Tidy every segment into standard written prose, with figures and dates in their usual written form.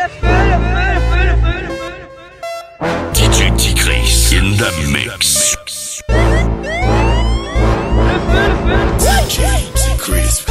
DJ Tigris in the mix. DJ Tigris.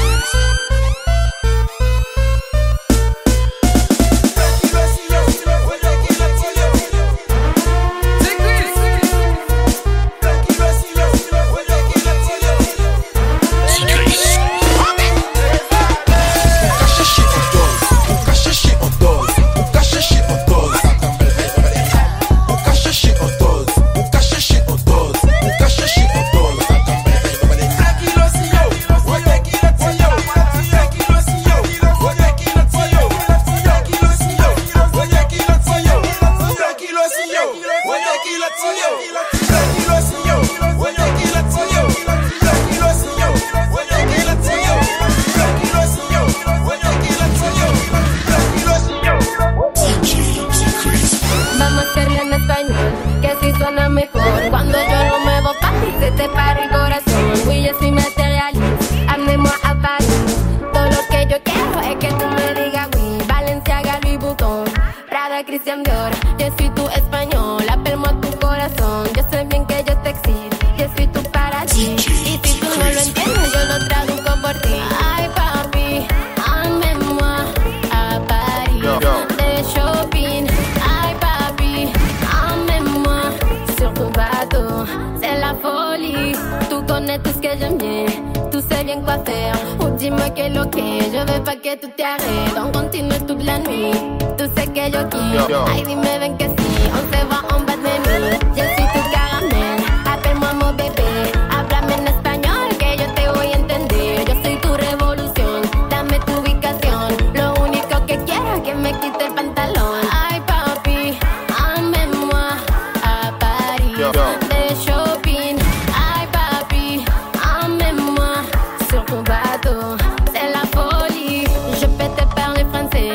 Christian Dior, yo soy tu español, appelle-moi tu corazón, yo sé bien que yo te exil, yo soy tu para ti, y si tú no lo entiendes, yo lo traduzco por ti. Ay papi, emmène-moi à Paris, de shopping. Ay papi, emmène-moi sur ton bateau, c'est la folie, tu connais tout ce que j'aime bien, tu sais bien quoi faire, ou dis-moi que lo que, je veux pas que tu t'arrêtes, on continue toute la nuit. Tú sé que yo quiero, ay dime ven que sí, on se va en bas de mí. Yo soy tu caramel, appelle-moi mon bébé, háblame en español que yo te voy a entender. Yo soy tu revolución, dame tu ubicación, lo único que quiero es que me quite el pantalón. Ay papi, emmène-moi à Paris, de shopping. Ay papi, emmène-moi sur ton bateau, c'est la folie, je peux te parler français.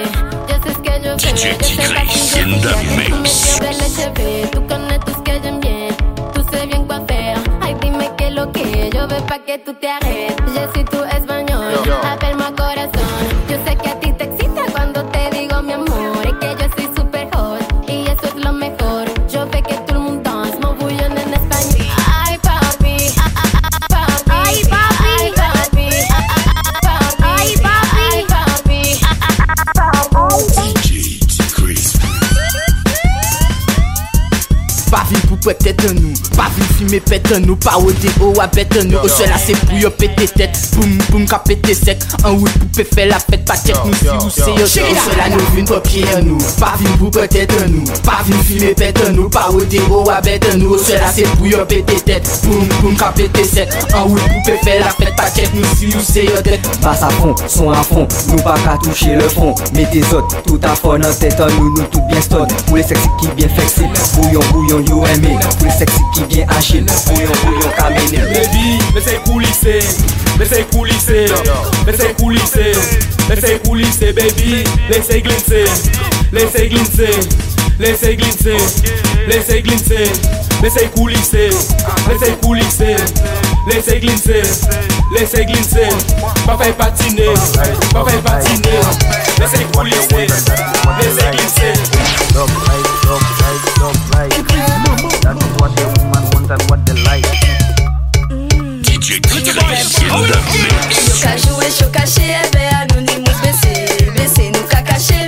DJ Tigris in the mix. Tu connais tout ce que j'aime bien, tu sais bien quoi faire. Ay dime que lo que, yo veux pas que tu te arrêtes. Je suis tu español, appelle-moi corazón. Yo sé que a ti te excita cuando te digo mi amor, es que yo soy super hot y eso es lo mejor. Yo ve que todo el mundo danse, mon bouillon en español. Ay papi, papi, ay papi, ay papi, ay papi, ay papi. Pas vin pour peut-être nous, pas vin fumer pète nous, pas au déo à bête nous. Au cela c'est pour yo péter tête, boum boum ka péter sec. En route pour faire la fête, pas check nous si ou c'est yo. Au cela nous vin pour pied nous, pas vin pour peut-être nous, pas vin fumer pète nous, pas au déo à bête nous. Au cela c'est pour yo péter tête, boum boum ka péter sec. En route pour faire la fête, pas check nous si ou c'est yo tête. Passe à fond, son à fond, nous pas qu'à toucher le fond. Mettez autres, tout à fond en tête, nous tout bien stone. Pour les sexy qui bien flexible, bouillon bouillon you and me. Pour les sexy qui bien agile, bouillon bouillon camélé. Baby, laissez coulisser, laissez coulisser, laissez coulisser, laissez coulisser, baby, laissez glisser, laissez glisser, laissez glisser, laissez glisser, laissez coulisser, laissez coulisser, laissez glisser, laissez glisser, pas faire patiner, pas faire patiner, laissez coulisser, laissez glisser. Dog right. That is what the woman wants and what they like. DJ Tigris in the mix. Yo ka joué, yo caché, ebe anonymous baissé, nous ka caché.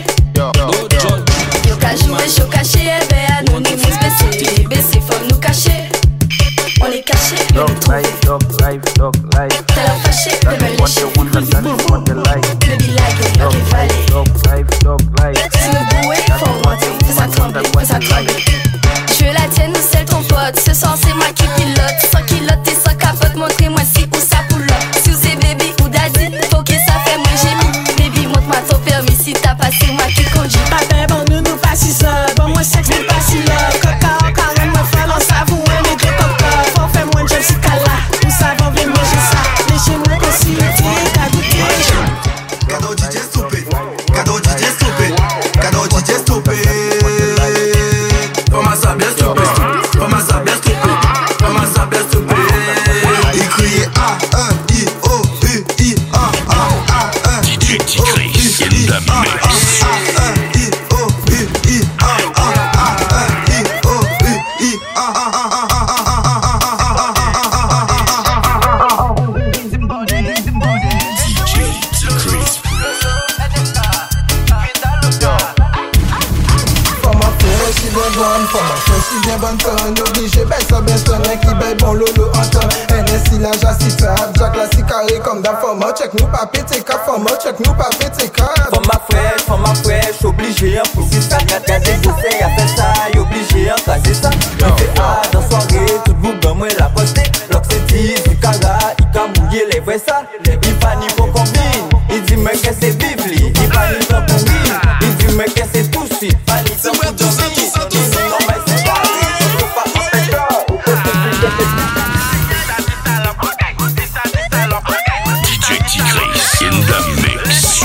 Yo ka joué, yo caché, ebe anonymous baissé, faut nous cacher. On est caché, mais nous trouver. Dog life. T'as la fâché, That is what they want and that is what they like. le bilag, yo qui fallait. Dog life. Si le boué, faut monter, fais ça trembler, fais ça trembler. Je veux la tienne ou celle ton pote, ce soir c'est moi qui pilote. Sans culotte et sans capote, montrez-moi si ou ça pull up. Si c'est baby ou daddy, faut que ça fait moi j'ai mis. Baby, montre-moi ton permis si t'as passé moi qui conduis. Papa, bon, nous pas si ça, bon, moi sexe n'est pas si là. Coca, carrément, moi fait l'en savon, les deux coca. Faut faire moins de jeunes si cala, nous savons bien manger ça. Laissez-moi possibilité, t'as goûté. Cadeau DJ stupid, cadeau DJ stupid, cadeau DJ stupid. Comment ça bien stupid, comment ça bien stupid, comment ça bien stupid. Il crie A-E-I-O-U-I-A-A-A. DJ Tigris in the mix. bien bonne tonne. Obligé, belle ça, belle tonne. Un qui belle bon lolo en tonne. NSI la jassita, Jack la si carré comme d'un format. Check nous pas pété cap, format, check nous pas pété cap. Format fraîche, obligé, un poussi ça. Gardez j'essaie à faire ça, obligé, un caser ça. Il fait dans soirée, tout le monde dans moi la poster. Lock c'est dit, du cara, il a mouillé les vrais ça. Il panique pour combine, il dit mais que c'est bibli. Il panique pour combine, il dit mais que c'est tout suite. Panique pour combine, il dit non mais c'est pas lui. DJ T-Chris in the mix.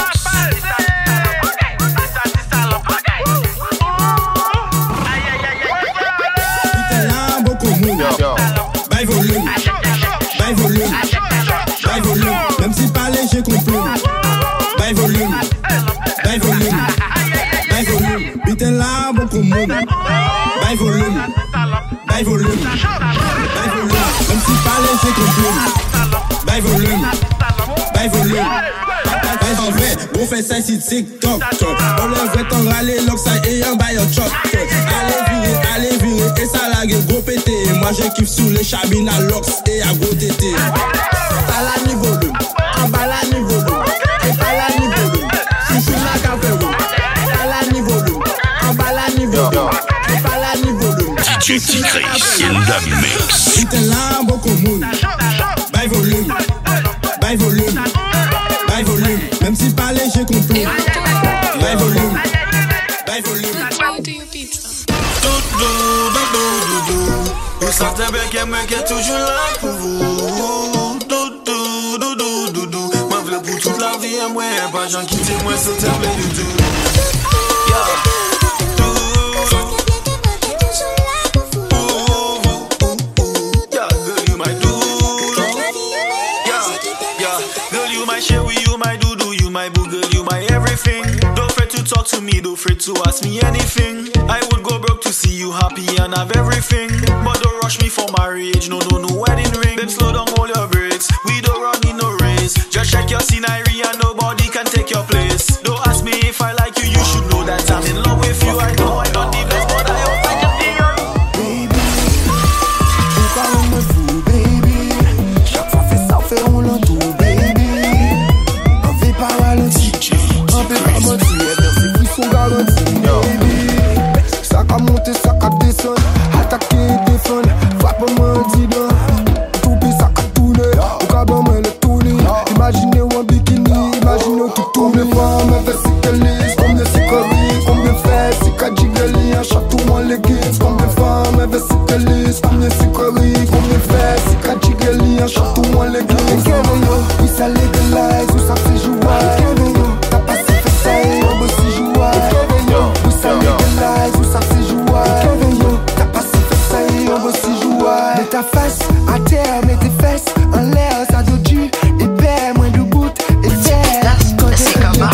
By volume, by volume, by volume. Même si parler j'ai compris. By volume, by volume, by volume. Bite là beaucoup de monde. By volume, by volume, by volume. Même si parler j'ai compris. By volume, by volume. En vrai, on fait ça ici TikTok. On le vrai t'en râler, lock ça et un bail au chop. Allez virer, et ça la gueule gros pété. Moi je kiffe sous les chabines à l'ox et à gros tété. Pas la niveau 2, en bas la niveau 2. Et pas la niveau 2, si je suis la café roux. Pas la niveau 2, en bas la niveau 2. Et pas la niveau 2. DJ T-Chris in the mix. J'étais là, beaucoup de monde. By volume, by volume, by volume. Même si parler j'ai compris. By volume, by volume. Vous sentez bien qu'elle est toujours là pour vous. Moi v'là pour toute la vie à moi. Pas j'en quitte moi sans terme du tout. Girl you my doodoo. Girl you my cherry, you my doodoo, you my boo. Girl you my everything. Don't afraid to talk to me, don't afraid to ask me anything. I would go broke to see you happy and have everything. But don't rush me for marriage, no wedding ring. Then slow down, hold your brakes, we don't run in no race. Just check your scenery and nobody can take your place. Don't ask me if I like you, you should know that I'm in love with you. I know I don't need this, but I hope I can be yours. Baby, tu parles me fou, baby. Chaque fois fait ça, fait on l'entour, baby. On fait pas ralenti, on fait pas mentir. Merci, ils sont garantis, baby. Ça a monté, ça a descendu. Attaquer et défendre, frappe-moi un dîner. Tout pis, ça a tourné. Au cabot, moi le tourner. Imaginez un bikini, imaginez tout tourner. Combien de femmes investigalisent, combien c'est corrige, combien fait, c'est qu'à jiggly, un château moins l'église. Combien de femmes investigalisent, combien c'est corrige, combien fait, c'est qu'à jiggly, un château moins l'église. Oui, ça légalize, ou ça fait jouer. T'as passé fait ça et on veut s'y jouer. Oui, ça légalize, ou ça fait jouer. T'as passé fait ça et on veut s'y jouer. Mets ta face à terre, mets tes fesses en l'air, ça doit du et paix, moins de bout et terre. C'est comme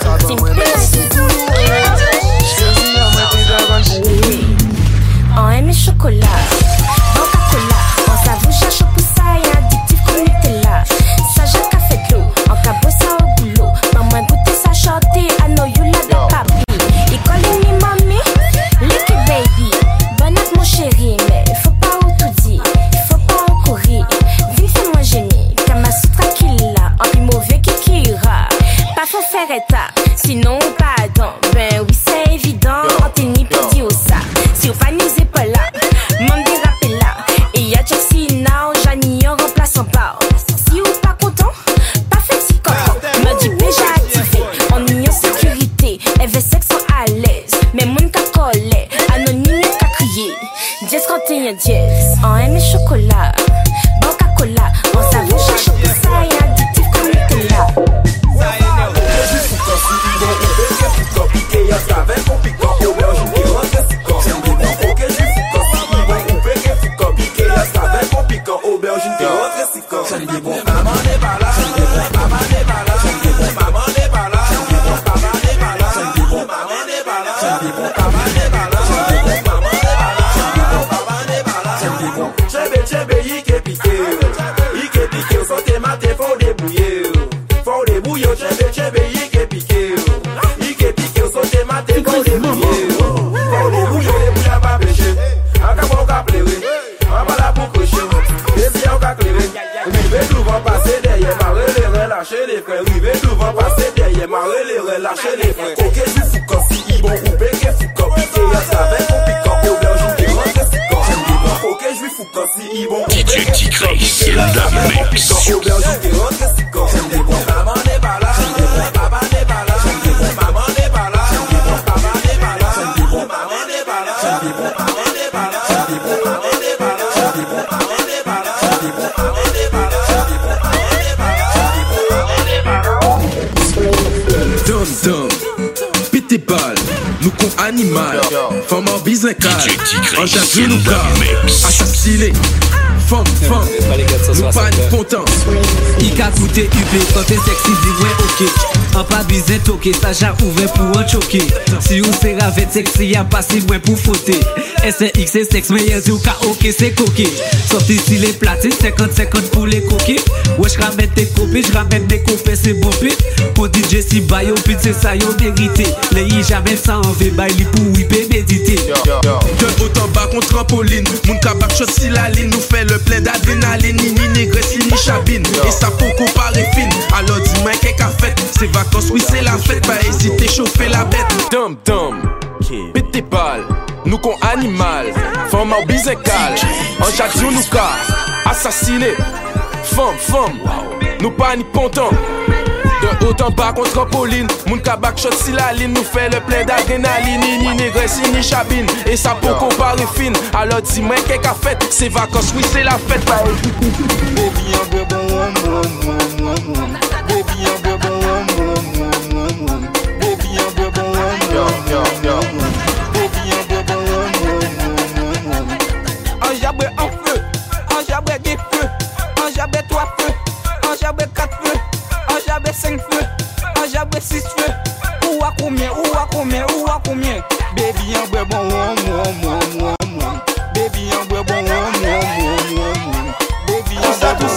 on aime le chocolat, Coca-Cola, on s'avoue cherche pour ça et addictif comme Nutella. Ça j'ai café de l'eau, on cabot ça au boulot. Maman goûter ça chanter, I know you like the papi. Il colle me mommy, lick it baby. Bonne avec mon chéri, mais faut pas tout dire, faut pas en courir. Vite fais-moi gêner, Kama Sutra Killa, en plus mauvais qui ira. Pas faut faire état, sinon pardon. Ben oui c'est évident, on t'est ni pour dire ça. Si on va nous épaules là, m'en déraper là. Et y'a Jesse now, Jani en remplace en bar. Si ou pas content, pas fait si content. Me dit déjà activé, on y en sécurité. Elle veut sexe à l'aise, mais mon cas collé, anonyme qu'a crié. 10-31 dièse, on aime le chocolat, Coca-Cola. On s'avoue cherche pour ça et addictif comme Nutella. frères, rivé devant passer derrière, marrer les relâcher les frères. Ok, je suis fou quand si ils vont couper, que fou quand piquer, y'a ça avec mon piquant, auberge ou des rangs, que fou quand. Ok, je suis fou quand si ils vont couper, que fou quand piquer, y'a ça avec mon piquant, auberge ou des rangs, que fou quand. Maman n'est pas là, papa n'est pas là, maman n'est pas là, papa n'est pas là, maman n'est pas là, maman n'est pas là, maman n'est pas là, maman n'est pas là, Dom, pété balle, nous con animal, femme en bizincal, en jazz nous car, assassiné, femme, nous pas ni content. Il a coûté UP, quand t'es sexy, dis ouais ok. En pas bizin toqué, ça j'ai ouvert pour en choquer. Si vous c'est ravette sexy, y'a pas si loin pour fauter. SNX c'est sexe, mais y'a du ok c'est coquet. Sorti si les platines, 50-50 pour les coquets. Ouais j'ramène tes copies, j'ramène des copains, c'est bon pit. Pour DJ si bail au pit, c'est ça y'a vérité. Les y jamais sans envie, bail pour whipper, méditer. De haut en bas contre trampoline, moun kabak shot si la ligne, nous fait le plein d'adrénaline, ni négresse, ni chabine. Et ça pour comparer fine, alors dis-moi qu'est-ce qu'a fait. C'est vacances, oui c'est la fête, pas hésiter, chauffer la bête. Dom, pété balle, nous con animal, femme en bizincal, en jadou nous ka, assassiné, femme, nous pas ni ponton. De haut en bas contre trampoline, moun kabak shot si la ligne, nous fait le plein d'adrénaline, ni négresse, ni chabine. Et ça pour comparer fine, alors dis-moi qu'est-ce qu'a fait. C'est vacances, oui c'est la fête, pas hésiter. Baby, un peu bon, baby, un peu bon, baby, un peu bon, baby, un peu bon. Un jabé en feu, un jabé des feux, un jabé 3 feux, un jabé 4 feux, un jabé 5 feux, un jabé 6 feux. Ou à combien, baby, un peu bon, baby, un peu bon, baby, un peu bon.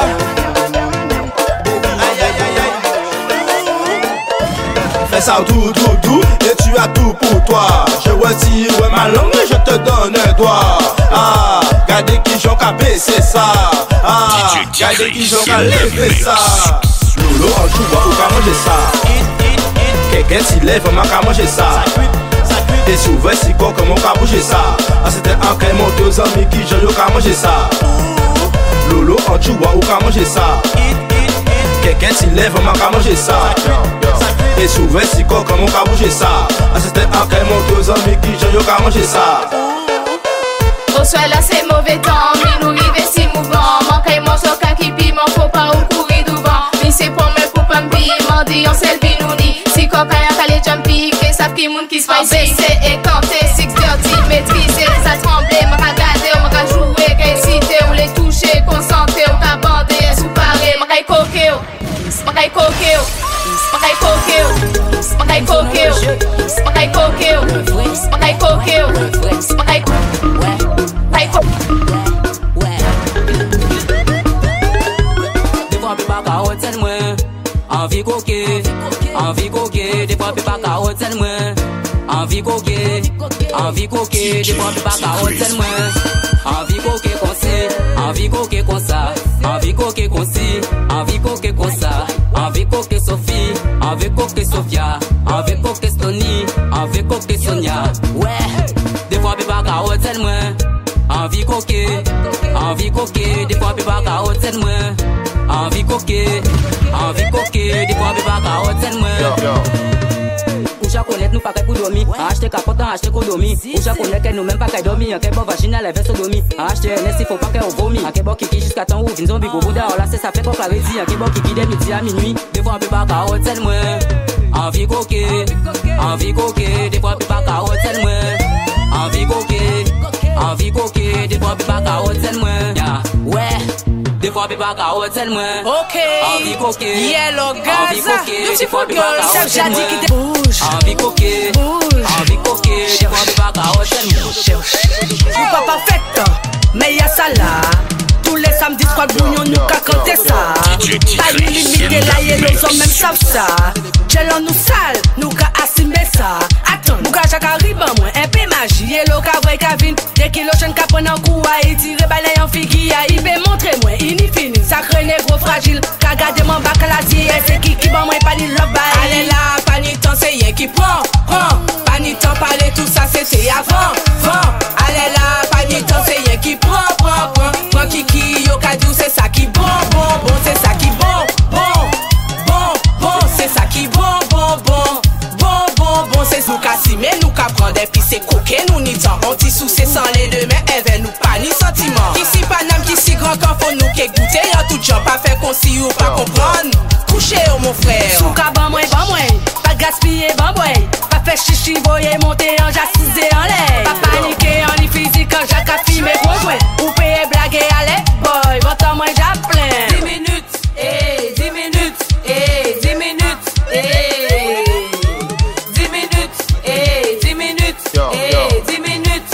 Fais ça tout, et tu as tout pour toi. Je retire ma langue et je te donne un doigt. Ah, regardez qui j'en capé, c'est ça. Ah, regardez qui j'en capé, ça. Lolo en joue, ou qu'à manger ça. Quelqu'un s'y lève, on m'a qu'à manger ça. Et si ouvert, si quoi, comment qu'à bouger ça. Ah, c'était un qu'à mon 2 amis qui j'en qu'à manger ça. Lolo en joue, ou qu'à manger ça. Quelqu'un s'y lève, on m'a qu'à manger ça. Et souvent si quoi comment qu'a bouger ça. Ah c'était un qu'à mon 2 amis qui j'en qu'à manger ça. Au soir là c'est mauvais temps, mais nous rive si mouvement. Manquez mon choc qui piment, faut pas ou courir devant. Mais c'est pour me pour pas me demander on selfie nous dit. Si coca y'a calé jumpy, que savent qui moun qui se passe. C'est écanté, 630, maîtriser, ça tremblait, m'a regardé, m'a joué, qu'hésité, ou les toucher, concentré, ou qu'a bandé, sous paré, m'a coqué, m'a coqué. Envie coquer, des fois peut pas carotter moi. Envie coquer, des fois peut pas carotter moi. Envie coquer comme ci, envie coquer comme ça, envie coquer comme ci, envie coquer comme ça, envie coquer Sophie, envie coquer Sophia, envie coquer Stony, envie coquer Sonia. Ouais, des fois peut pas carotter moi. Envie coquer, des fois peut pas carotter moi. Envie coquer, des fois peut pas carotter moi. Ou já connaître nous pas pour dormir, acheter capote, acheter condomi. Ou já connaître que nous même pas qu'à dormir, qu'est bon vaginal avec sodomie. Acheter un s'il faut pas qu'elle vomit, qu'est bon kiki jusqu'à temps où vin zombie go bouda, là c'est ça fait qu'on clarifie, qu'est bon kiki de midi à minuit. Des fois on peut pas carotter moi. Envie coquer, des fois on peut pas carotter moi. Envie coquer, des fois on peut pas carotter moi. Ouais. Des fois, on peut pas carotter moi. Ok. Envie coquer. Yellow Gaza. Beautiful girl. Chaque jadi qui te bouge. Envie coquer. Des fois, on peut pas carotter moi. Nous pas parfaite, mais y'a ça là. Tous les samedis, quoi de bouillon, nous qu'à canter ça. Pas ni limité là, y'a les hommes même savent ça. Gel en nous sale, nous qu'à assumer ça. Attends, nous qu'à chaque arrive en moins, un peu magie. Yellow qu'à Kavin, des kilos, j'en qu'à prendre un coup à y tirer, balai en figure, il peut montrer moi, il n'y finit. Sacré négro, fragile. Qu'a gardé mon bac à la vie, c'est qui bon moi pas ni love bye. Allez là, pas ni temps, c'est rien qui prend. Pas ni temps parler tout ça, c'était avant. Allez là, pas ni temps, c'est rien qui prend. Prends kiki, yo kadou, c'est ça qui bon, c'est ça qui bon, c'est ça qui bon, c'est nous qu'à si mais nous qu'à prendre et puis c'est coquet nous ni temps. On t'y sous c'est sans les deux mais elle nous pas ni sentiment. Qui si panam, qui si grand quand faut nous qu'est goûter en tout genre pas fait qu'on si ou pas comprendre. Couché oh mon frère. Sous qu'à ban moins, pas gaspiller ban moins. Pas fait chichi, voyez monter en j'assisé en l'air. Pas paniquer en physique quand j'ai qu'à filmer gros jouet. Ou payer blaguer à l'air boy, votre moi j'appelais. 10 minutes, 10 minutes, 10 minutes, 10 minutes, 10 minutes, 10 minutes,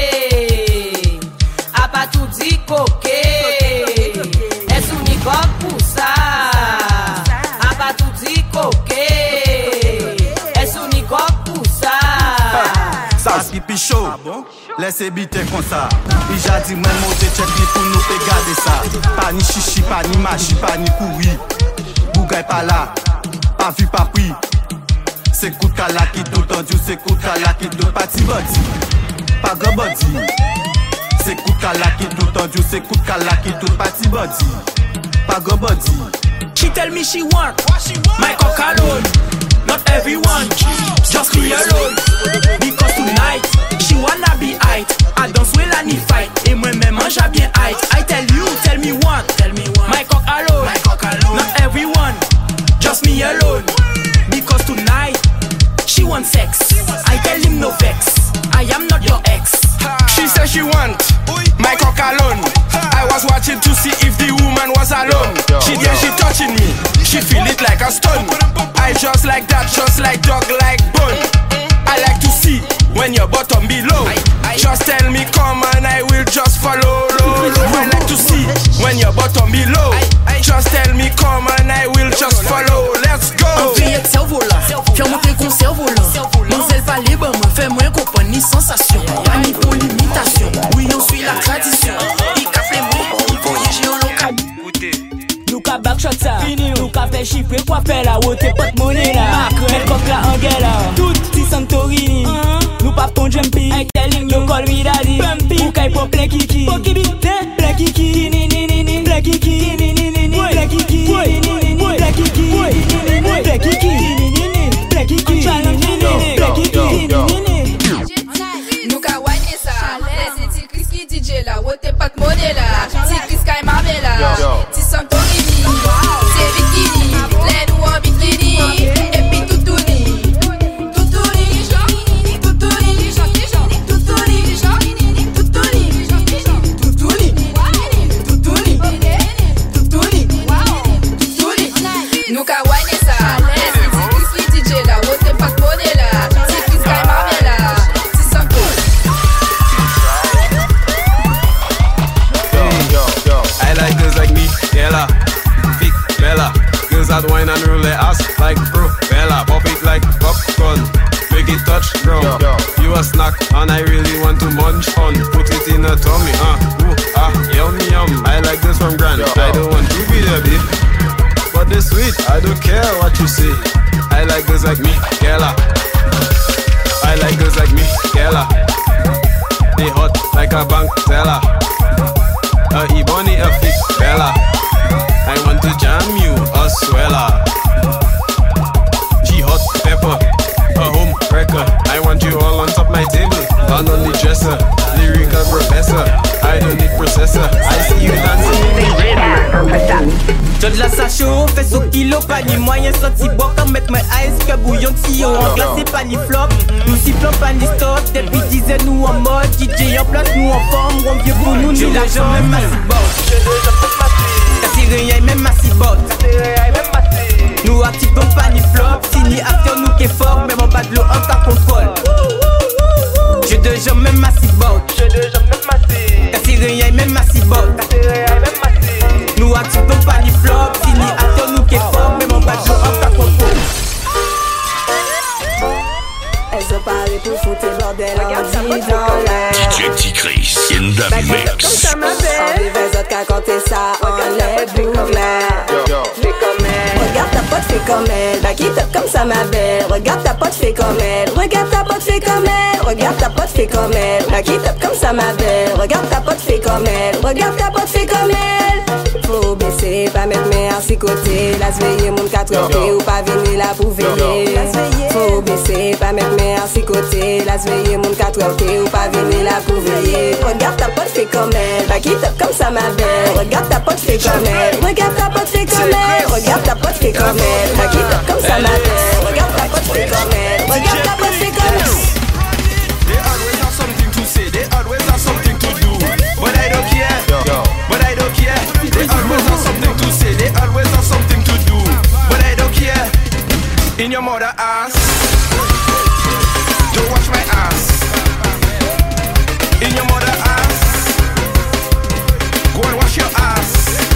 a pas tout dit coquet. Est-ce qu'on y va pour ça? A pas tout dit coquet. Est-ce qu'on y va pour ça? Ça qui pichot, laissez biter comme ça. Il a dit moi monter check pour nous regarder ça. Pas ni chichi, pas ni machi, pas ni couri. Bougaille pas là, pas vu, pas pris. C'est coup de cala qui tout tendu, c'est coup de cala qui tout parti body. Pas grand body. C'est coup de cala qui tout tendu, c'est coup de cala qui tout parti body. Pas grand body. She tell me she want my cock alone. Not everyone, just me alone. Because tonight, she wanna be height. I dance well and he fight. Et moi-même, mange bien height. I tell you, tell me one. My cock alone. Not everyone, just me alone. Because tonight, she want sex. I tell him no vex. I am not your ex. She said she want my cock alone. I was watching to see if the woman was alone. She touching me. She feel it like a stone. I just like that, just like dog like bone. I like to see when your bottom below. Just tell me come and I will just follow. I like to see when your bottom below. Just tell me come and I will just follow. Let's go. Un veillette cerveau là, fais monter qu'on cerveau là. Mon zèle pas libre, me fait moins comprendre ni sensation. Pas ni pour l'imitation, oui on suit la tradition. Il capte les mots, il voyage en local. Nous ka backshot ça, nous ka fait chiffrer pour faire la haute et pas de monnaie là. Mets coq là en gueule là, tout petit Santorini. Nous pas ton jumpy, avec tes lignes de col vidadi. Ou kay pour plein kiki, plein kiki, plein kiki, plein kiki, nous ka wine ça, c'est Chris qui DJ là, wote pas de monnaie là, c'est Chris qui marvel là, c'est Santorini, c'est bikini, les nous en bikini, et puis toutouni, nous ka wine ça, c'est Chris qui DJ là, wote pas de monnaie là, c'est Chris qui marvel là, c'est Santorini. I like girls like me, Bella, Vic, Bella. Girls that wine and roll their ass like bro, Bella. Pop it like popcorn, make it touch ground. You a snack and I really want to munch on. Put it in a tummy, yum yum. I like this from Grand. I don't want to be there, babe, but they sweet. I don't care what you say. I like girls like me, Bella. I like girls like me, Bella. They hot like a bank teller. A Ebony, a fit Bella. I want to jam you, a sweller. She hot pepper, a home wrecker. I want you all on top my table, on the dresser. Lyrical professor, I don't need processor. I see you dancing in the rhythm. Jod la sa chaud, fait son kilo, pas ni moyen senti bon quand mettre mes ice que bouillon de sillon en glacé, pas ni flop. Nous sifflons pas ni stop, depuis 10 ans nous en mode DJ en place, nous en forme, on vieux pour nous, nous la jambe même massi bot. Casser rien même massi bot. Nous activons pas ni flop, si ni acteur nous qui est fort, même en bas de l'eau en ta contrôle. Jeu de jambes même massi bot. Casser rien même massi bot. Nous activons pas ni flop, si ni acteur nous qui est fort, même en bas de l'eau en ta contrôle. Elles ont parlé pour foutre le bordel en dit dans l'air. DJ T-Chris in the mix. En qu'à compter ça en les boucles. Regarde ta pote fait comme elle, back it up comme ça ma belle. Regarde ta pote fait comme elle, regarde ta pote fait comme elle. Regarde ta pote fait comme elle, back it up comme ça ma belle. Regarde ta pote fait comme elle, regarde ta pote fait comme elle. Faut baisser, pas mettre mes hanches sur côté. La veiller mon 4 heures ou pas venir là pour veiller. Faut baisser, pas mettre mes hanches sur côté. La veiller mon 4 heures ou pas venir là pour veiller. Regarde ta pote fait comme elle, back it up comme ça ma belle. Regarde ta pote fait comme elle, regarde ta pote fait comme elle. Regarde ta pote fait comme elle, back it up comme ça ma belle. Regarde ta pote fait comme elle, regarde ta pote fait comme elle. They always have something to say, they always have something to do. But I don't care, but I don't care. They always have something to say, they always have something to do. But I don't care. In your mother ass, don't wash my ass. In your mother ass, go and wash your ass.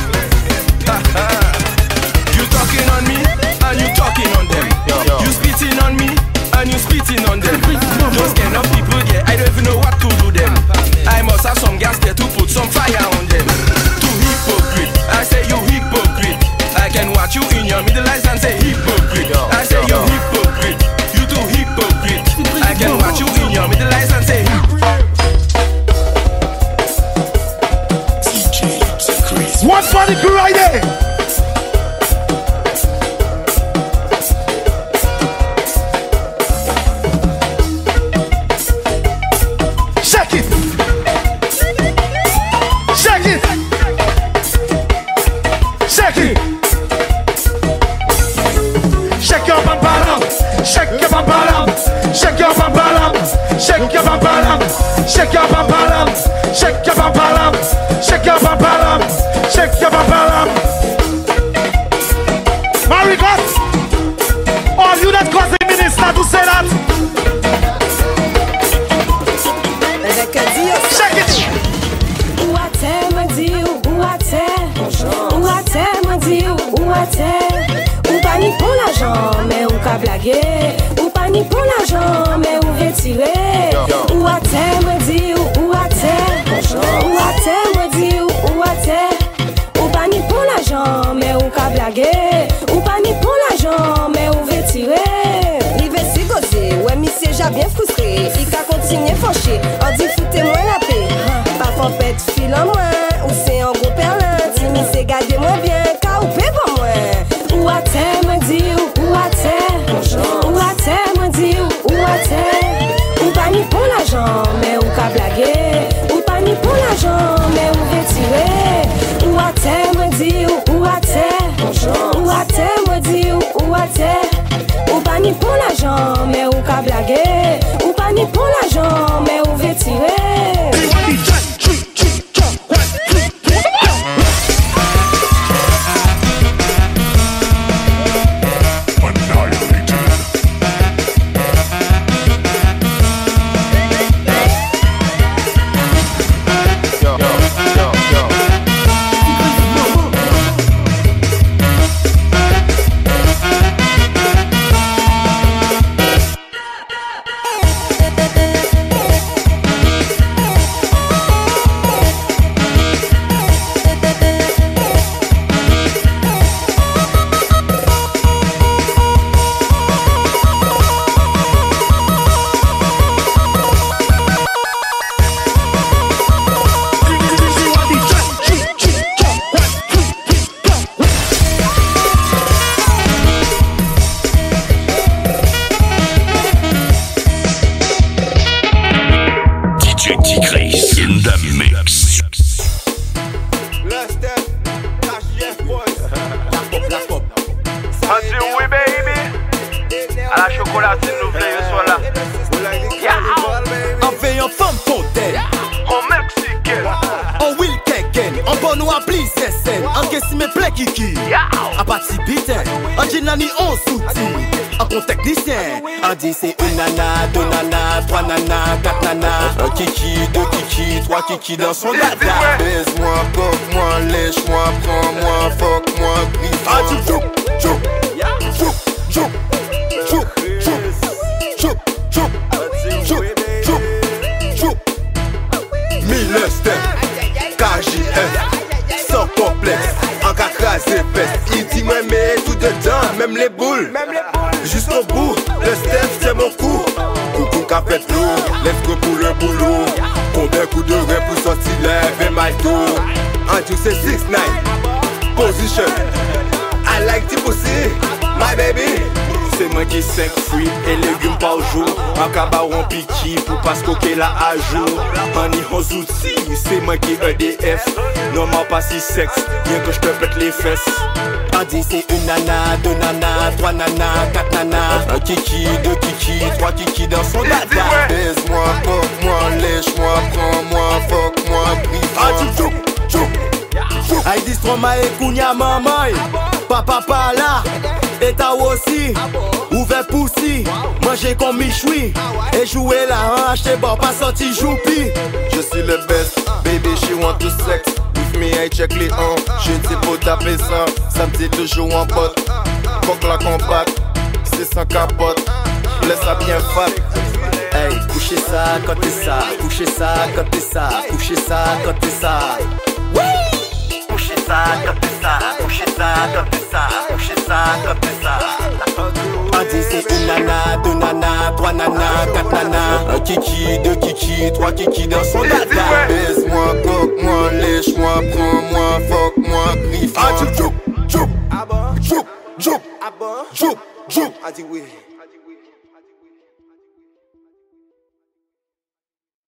You talking on me, and you talking on them. You spitting on me, and you spitting on them. Those kind of people, yeah, I don't even know what to do them. I must have some gas there to put some fire on them. Too hypocrite, I say you hypocrite. I can watch you in your middle eyes and say hypocrite. I say you hypocrite, you too hypocrite. I can watch you in your middle eyes and say hypocrite. One for the crew right there. Shake it. Shake it. Shake it. Shake your bam bam. Shake your bam bam. Shake your bam bam. Shake your bam bam. Shake your bam bam. Shake your bam bam. Shake your bam bam. Shake your bam bam. Marigot, all you that cause the minister to say that. Shake it. Ou à terre, me dit, ou à terre. Ou à terre, me dit, ou à terre. Ou pas ni pour l'argent, mais ou qu'à blaguer. Ou pas ni pour l'argent, mais ou veut tirer. Ou à terre, me dit, ou à terre. Ou à terre, me dit, ou à terre. Ou pas ni pour l'argent, mais ou qu'à blaguer. Ou pas ni pour l'argent, mais ou veut tirer. Il veut s'y gozer, ouais, monsieur, j'ai bien frustré. Il a continué fâché, on dit foutez-moi la paix. Parfois, pète fil en moins, ou c'est un gros perlin. Timmy, c'est gardez-moi bien, car ou paie pour moi. Ou à terre, me dit, ou à terre. Ou à terre, me dit, ou à terre. Ou pas ni pour l'argent, mais ou qu'à blaguer. Ou pas ni pour l'argent, mais ou veut tirer. Ou à terre, me dit, ou à terre. Ou à terre, me dit, ou à terre. Ou pas ni pour l'argent, mais ou qu'à blaguer. Ou pas ni pour l'argent, mais ou veut tirer. C'est une nana, deux nanas, trois nanas, quatre nanas. Un kiki, deux kiki, trois kiki dans son dada. Baise-moi, poque-moi, lèche-moi, prends-moi, fuck-moi, griffe-moi. Choup, choup, choup, choup, choup, choup, choup, choup, choup, choup. Mille step, KJF, même les boules. Jusqu'au bout, le step c'est mon coup. Coucou qu'a fait lourd, let's go pour le boulot. Combien coups de rein pour sortir lève et my tour. And you say 6-9 position. I like the pussy, my baby. C'est moi qui 5 fruits et légumes par jour. En cabaron piqui pour pas se coquer là à jour. En y aux outils, c'est moi qui EDF. Normal pas si sexe, bien que je te pète les fesses. On dit c'est une nana, 2 nanas, 3 nanas, 4 nanas. Un kiki, 2 kiki, 3 kiki dans son dada. Baise-moi, fuck-moi, lèche-moi, prends-moi, fuck-moi, brise-moi. Aïe distro-ma et kounya mamay. Papa pas là, et ta aussi. Ouvert poussi, manger comme michoui. Et jouer la hanche, t'es bon, pas sorti joupi. Je suis le best, baby, she want to sex. With me, I check les hanches. Je dis pour taper ça me dit toujours en pote. Fuck la combatte, c'est sans capote. Laisse ça bien fat. Hey, couchez ça quand t'es ça, couchez ça quand t'es ça, couchez ça quand t'es ça. Couchez ça quand t'es ça, couchez ça quand t'es ça, couchez ça quand t'es ça. On dit c'est une nana, 2 nanas, 3 nanas, 4 nanas. Un kiki, 2 kiki, 3 kiki dans son dada. Baise-moi, coque-moi, lèche-moi, prends-moi, fuck-moi, griffe-moi. Jouk, jouk, jouk, jouk, jouk, jouk. On dit oui.